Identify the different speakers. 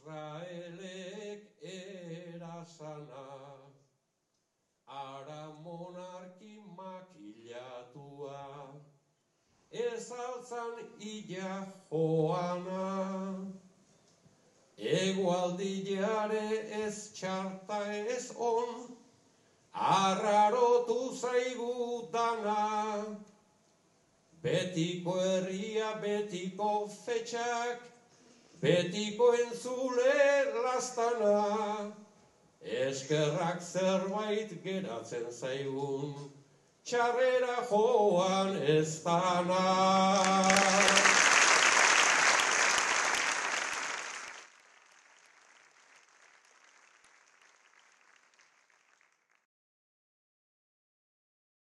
Speaker 1: Israelek erasana, ara monarki makilatua, ez altzan illa joana, egualdiare ez txarta ez on, arrarotu zaigu dana, betiko herria, betiko fetxak, betiko entzule lastana, eskerrak zerbait geratzen zaigun, txarrera joan ez dana.